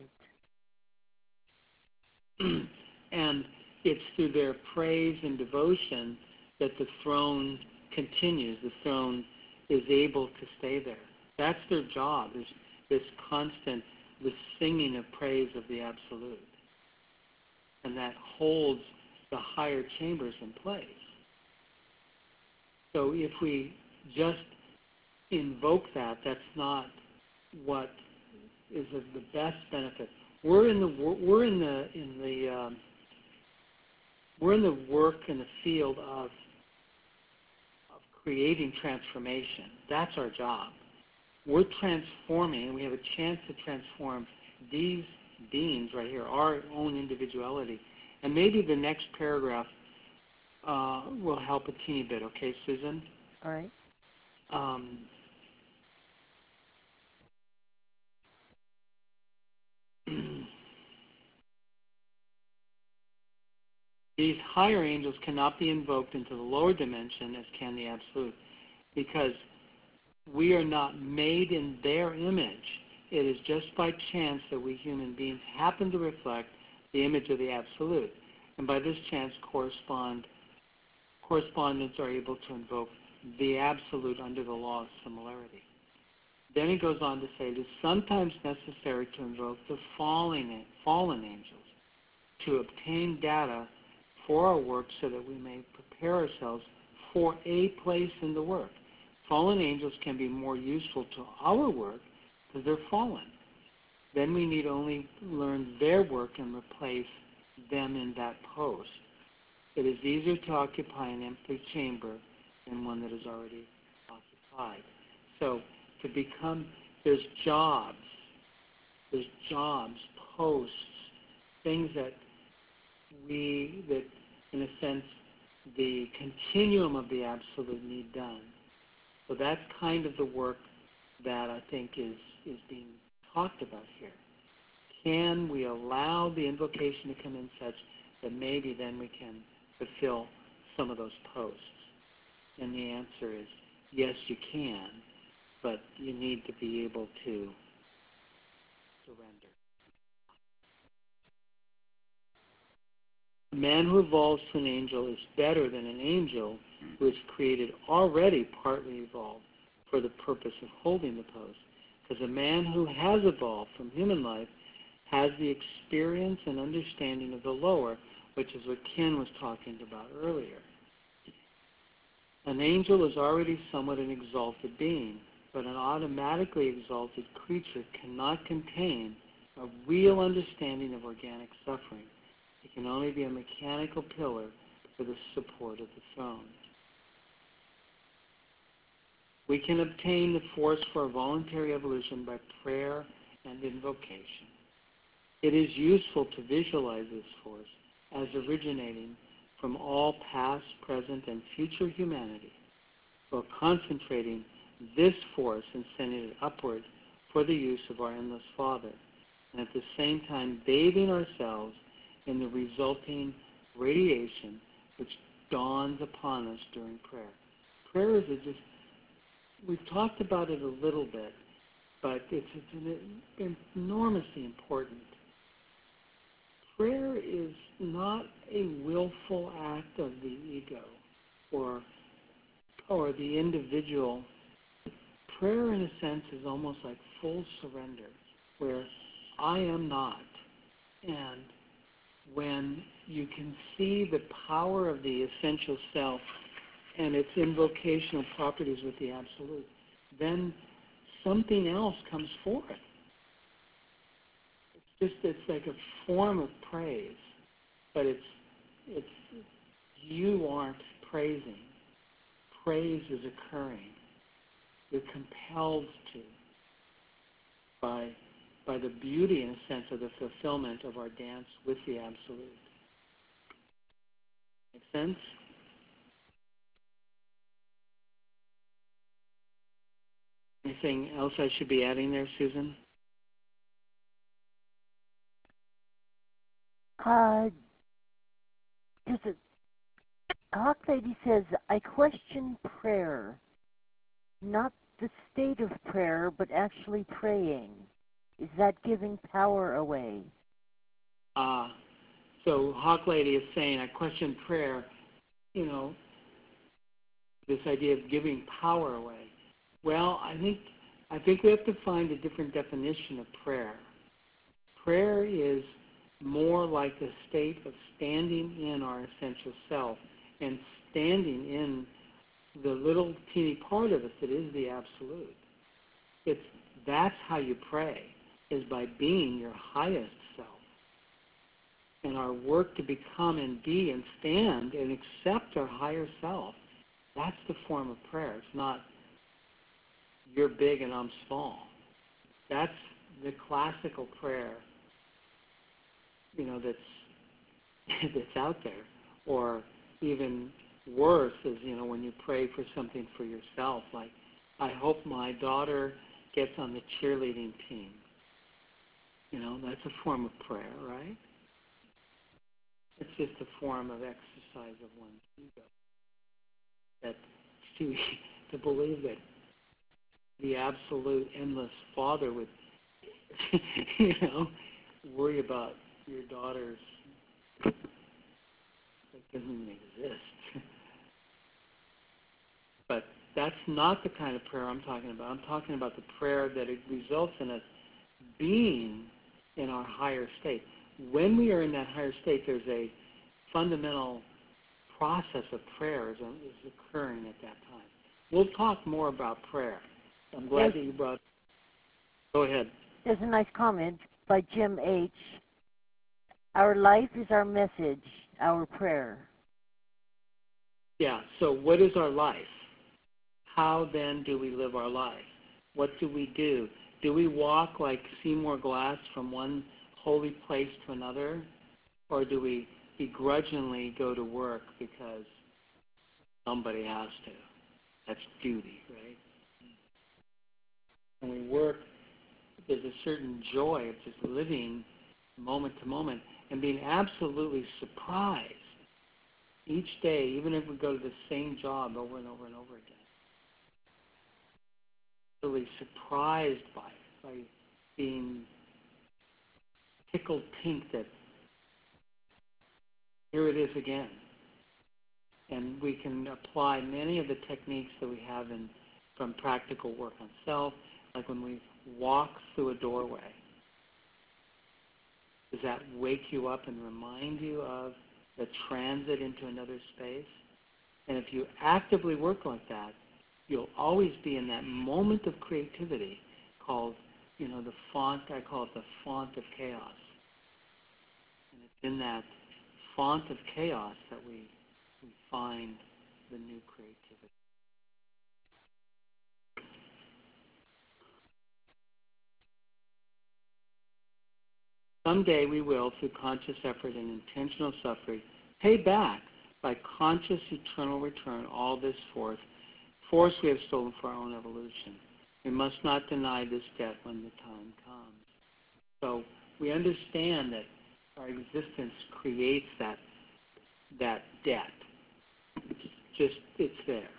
And it's through their praise and devotion that the throne continues. The throne is able to stay there. That's their job, is this constant, the singing of praise of the Absolute. And that holds the higher chambers in place. So if we just invoke that, that's not what is of the best benefit. We're in the we're in the in the um, we're in the work in the field of, of creating transformation. That's our job. We're transforming, and we have a chance to transform these beings right here, our own individuality. And maybe the next paragraph uh, will help a teeny bit, okay, Susan? All right. Um, these higher angels cannot be invoked into the lower dimension as can the Absolute, because we are not made in their image. It is just by chance that we human beings happen to reflect the image of the Absolute. And by this chance, correspond, correspondents are able to invoke the Absolute under the law of similarity. Then he goes on to say, it is sometimes necessary to invoke the falling, fallen angels to obtain data for our work so that we may prepare ourselves for a place in the work. Fallen angels can be more useful to our work because they're fallen. Then we need only learn their work and replace them in that post. It is easier to occupy an empty chamber than one that is already occupied. So to become, there's jobs, there's jobs, posts, things that we, that in a sense, the continuum of the Absolute need done. So that's kind of the work that I think is, is being talked about here. Can we allow the invocation to come in such that maybe then we can fulfill some of those posts? And the answer is yes, you can, but you need to be able to surrender. A man who evolves to an angel is better than an angel who is created already partly evolved for the purpose of holding the post. Because a man who has evolved from human life has the experience and understanding of the lower, which is what Ken was talking about earlier. An angel is already somewhat an exalted being, but an automatically exalted creature cannot contain a real understanding of organic suffering. It can only be a mechanical pillar for the support of the throne. We can obtain the force for a voluntary evolution by prayer and invocation. It is useful to visualize this force as originating from all past, present, and future humanity, while concentrating this force and sending it upward for the use of our endless Father, and at the same time bathing ourselves in the resulting radiation which dawns upon us during prayer. Prayer is a just, we've talked about it a little bit, but it's, it's an, enormously important. Prayer is not a willful act of the ego or, or the individual. Prayer, in a sense, is almost like full surrender, where I am not. And when you can see the power of the essential self and its invocational properties with the Absolute, then something else comes forth. It's just, it's like a form of praise, but it's, it's, you aren't praising. Praise is occurring. You're compelled to by, by the beauty, in a sense, of the fulfillment of our dance with the Absolute. Make sense? Anything else I should be adding there, Susan? Uh, does it, Hawk Lady says, I question prayer, not the state of prayer, but actually praying. Is that giving power away? Ah, uh, so Hawk Lady is saying, I question prayer, you know, this idea of giving power away. Well, I think I think we have to find a different definition of prayer. Prayer is more like the state of standing in our essential self and standing in the little teeny part of us that is the Absolute. It's, that's how you pray, is by being your highest self. and our work to become and be and stand and accept our higher self, that's the form of prayer. It's not you're big and I'm small. That's the classical prayer, you know, that's that's out there. Or even worse is, you know, when you pray for something for yourself, like, I hope my daughter gets on the cheerleading team. You know, that's a form of prayer, right? It's just a form of exercise of one's ego. That to, to believe that the absolute endless Father would, you know, worry about your daughter's, that doesn't even exist. But that's not the kind of prayer I'm talking about. I'm talking about the prayer that it results in us being in our higher state. When we are in that higher state, there's a fundamental process of prayer is, is occurring at that time. We'll talk more about prayer. I'm glad Yes. that you brought. Go ahead. There's a nice comment by Jim H. Our life is our message, our prayer. Yeah, so what is our life? How then do we live our life? What do we do? Do we walk like Seymour Glass from one holy place to another? Or do we begrudgingly go to work because somebody has to? That's duty, right? When we work, there's a certain joy of just living moment to moment and being absolutely surprised each day, even if we go to the same job over and over and over again. Really surprised by it, by being tickled pink that here it is again. And we can apply many of the techniques that we have in from practical work on self, like when we walk through a doorway. Does that wake you up and remind you of the transit into another space? And if you actively work like that, you'll always be in that moment of creativity called, you know, the font, I call it the font of chaos. And it's in that font of chaos that we, we find the new creativity. Someday we will, through conscious effort and intentional suffering, pay back by conscious eternal return all this force, force we have stolen for our own evolution. We must not deny this debt when the time comes. So we understand that our existence creates that, that debt. It's just, it's there.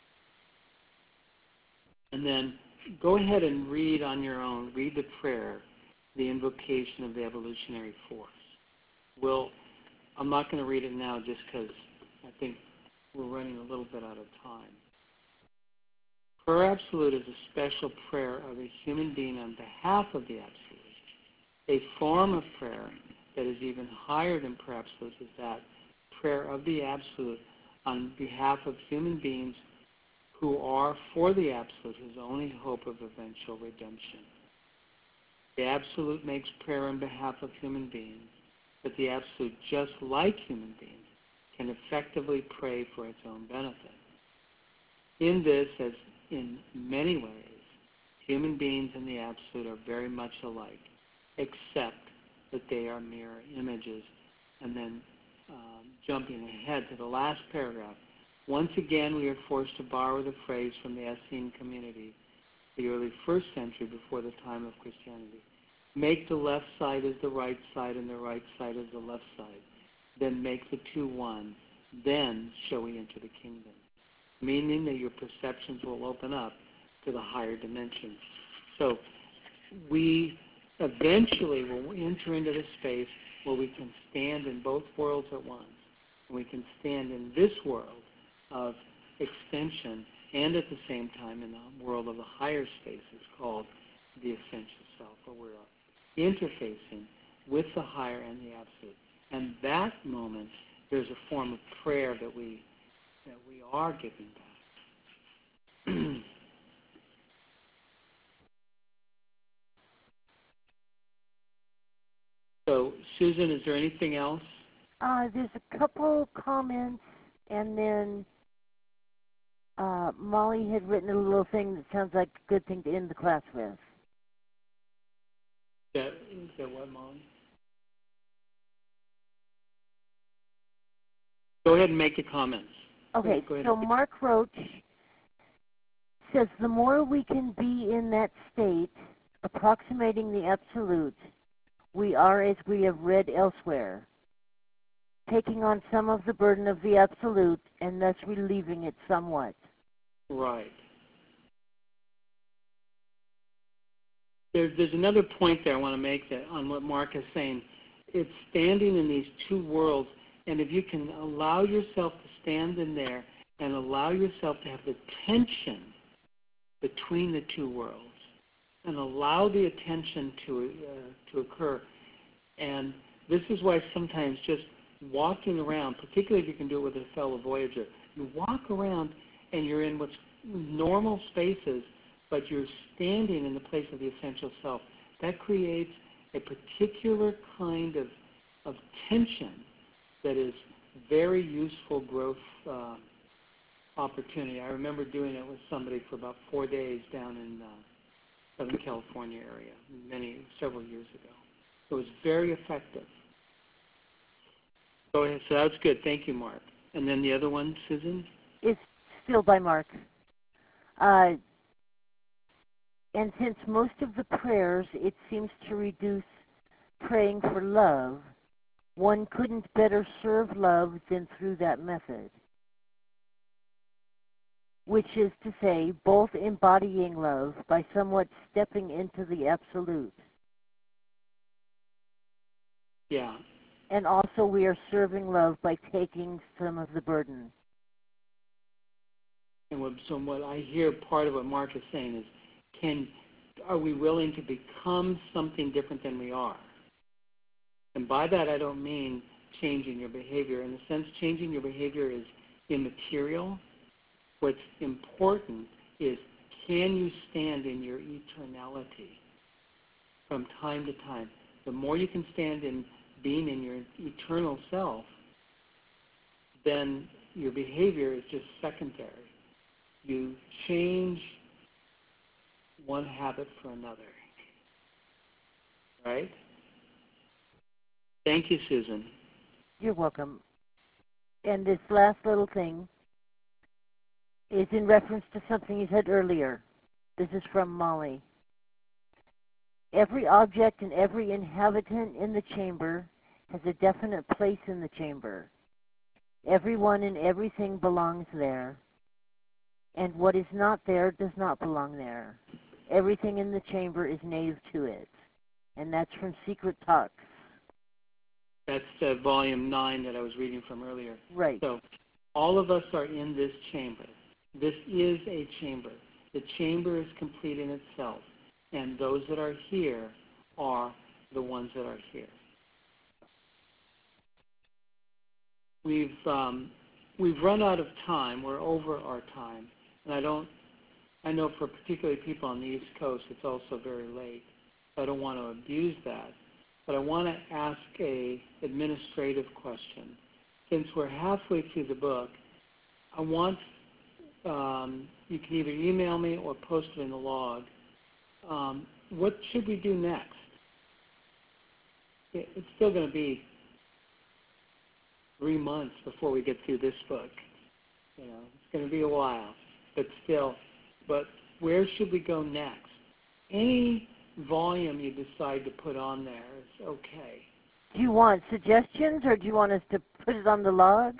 And then go ahead and read on your own, read the prayer, the invocation of the evolutionary force. We'll, I'm not going to read it now just because I think we're running a little bit out of time. Prayer Absolute is a special prayer of a human being on behalf of the Absolute. A form of prayer that is even higher than Prayer Absolute is that prayer of the Absolute on behalf of human beings who are for the Absolute, whose only hope of eventual redemption. The Absolute makes prayer on behalf of human beings, but the Absolute, just like human beings, can effectively pray for its own benefit. In this, as in many ways, human beings and the Absolute are very much alike, except that they are mirror images. And then um, jumping ahead to the last paragraph, once again we are forced to borrow the phrase from the Essene community, the early first century before the time of Christianity. Make the left side as the right side and the right side as the left side. Then make the two one. Then shall we enter the kingdom. Meaning that your perceptions will open up to the higher dimensions. So we eventually will enter into the space where we can stand in both worlds at once. And we can stand in this world of extension and at the same time in the world of the higher spaces called the essential self, where we're interfacing with the higher and the absolute. And that moment, there's a form of prayer that we that we are giving back. So, Susan, is there anything else? Uh, there's a couple comments, and then uh, Molly had written a little thing that sounds like a good thing to end the class with. That, is that what, Molly? Go ahead and make your comments. Okay, go ahead. So Mark Roach says the more we can be in that state, approximating the absolute, we are, as we have read elsewhere, taking on some of the burden of the absolute and thus relieving it somewhat. Right. There's, there's another point there I want to make that on what Mark is saying. It's standing in these two worlds, and if you can allow yourself to stand in there and allow yourself to have the tension between the two worlds and allow the attention to, uh, to occur. And this is why sometimes just walking around, particularly if you can do it with a fellow Voyager, you walk around and you're in what's normal spaces, but you're standing in the place of the essential self. That creates a particular kind of, of tension that is very useful growth uh, opportunity. I remember doing it with somebody for about four days down in uh, Southern California area, many, several years ago. It was very effective. Go ahead. So that's good. Thank you, Mark. And then the other one, Susan? It's still by Mark. Uh, and since most of the prayers, it seems to reduce praying for love, one couldn't better serve love than through that method, which is to say, both embodying love by somewhat stepping into the absolute. Yeah. And also we are serving love by taking some of the burden. And what, so what I hear, part of what Mark is saying is, can, are we willing to become something different than we are? And by that I don't mean changing your behavior. In a sense, changing your behavior is immaterial. What's important is, can you stand in your eternality from time to time? The more you can stand in being in your eternal self, then your behavior is just secondary. You change one habit for another. Right? Thank you, Susan. You're welcome. And this last little thing is in reference to something you said earlier. This is from Molly. Every object and every inhabitant in the chamber has a definite place in the chamber. Everyone and everything belongs there. And what is not there does not belong there. Everything in the chamber is knave to it. And that's from Secret Talks. That's uh, volume nine that I was reading from earlier. Right. So all of us are in this chamber. This is a chamber. The chamber is complete in itself. And those that are here are the ones that are here. We've, um, we've run out of time. We're over our time. And I don't, I know for particularly people on the East Coast, it's also very late. I don't want to abuse that. But I want to ask a administrative question. Since we're halfway through the book, I want, um, you can either email me or post it in the log. Um, what should we do next? It, it's still going to be three months before we get through this book. You know, it's going to be a while, but still. But where should we go next? Any volume you decide to put on there is okay. Do you want suggestions, or do you want us to put it on the log?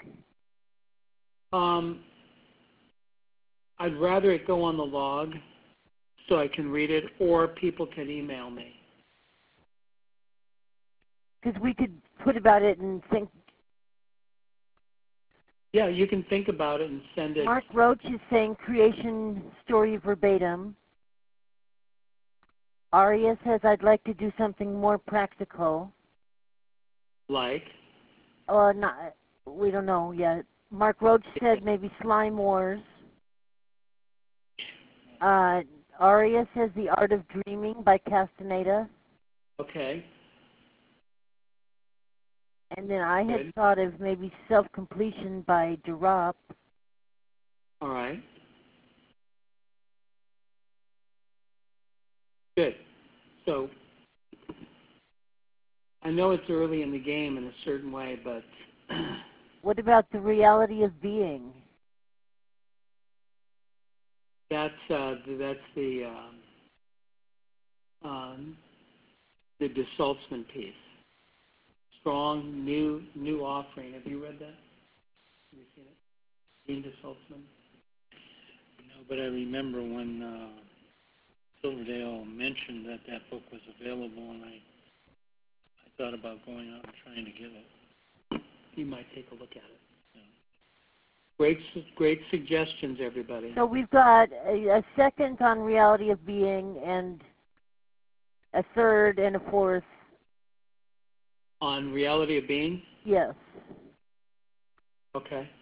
Um, I'd rather it go on the log so I can read it, or people can email me. Because we could put about it and think. Yeah, you can think about it and send it. Mark Roach is saying creation story verbatim. Aria says, I'd like to do something more practical. Like? Uh, not, we don't know yet. Mark Roach said maybe Slime Wars. Uh, Aria says The Art of Dreaming by Castaneda. Okay. And then I had Good. thought of maybe self-completion by Durop. All right. Good. So I know it's early in the game in a certain way, but What about the reality of being? that's uh, that's the um, um, the De Saltzman piece. Strong new new offering. Have you read that? Have you seen it? Dean De Saltzman. No, but I remember when uh, Silverdale mentioned that that book was available, and I I thought about going out and trying to get it. You might take a look at it. Yeah. Great, su- great suggestions, everybody. So we've got a, a second on reality of being and a third and a fourth. On reality of being. Yes. Okay.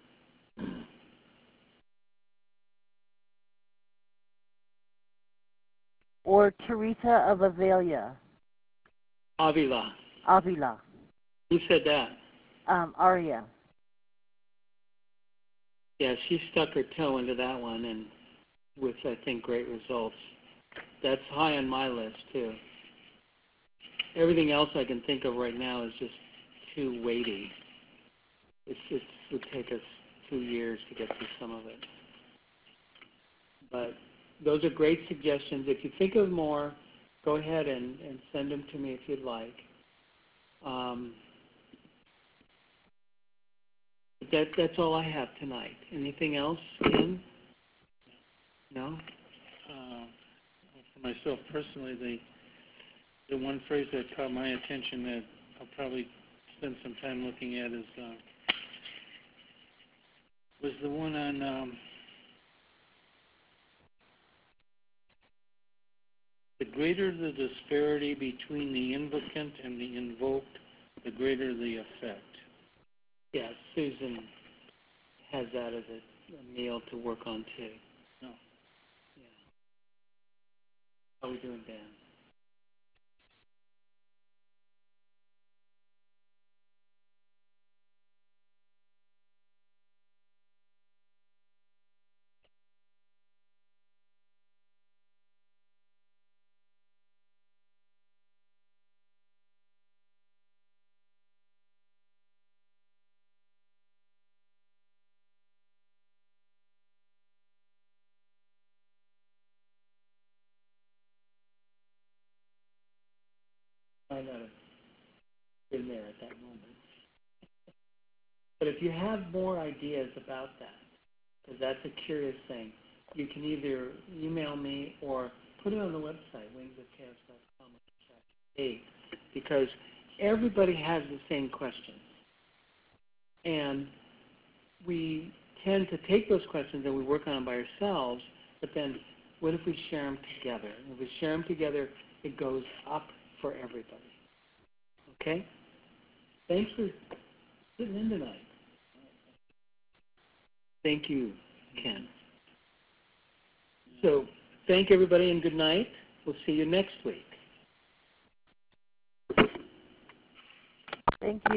Or Teresa of Avila. Avila. Avila. Who said that? Um, Aria. Yeah, she stuck her toe into that one, and with, I think, great results. That's high on my list, too. Everything else I can think of right now is just too weighty. It's, it would take us two years to get through some of it. But those are great suggestions. If you think of more, go ahead and, and send them to me if you'd like. Um, that, that's all I have tonight. Anything else, Ken? No? Uh, for myself personally, the the one phrase that caught my attention that I'll probably spend some time looking at is uh, was the one on um, the greater the disparity between the invocant and the invoked, the greater the effect. Yeah, Susan has that as a, a meal to work on, too. No. Yeah. How are we doing, Dan? I might not have been there at that moment. But if you have more ideas about that, because that's a curious thing, you can either email me or put it on the website, wings of chaos dot com, eight, because everybody has the same questions. And we tend to take those questions and we work on them by ourselves, but then what if we share them together? If we share them together, it goes up for everybody. Okay? Thanks for sitting in tonight. Thank you, Ken. So thank everybody and good night. We'll see you next week. Thank you.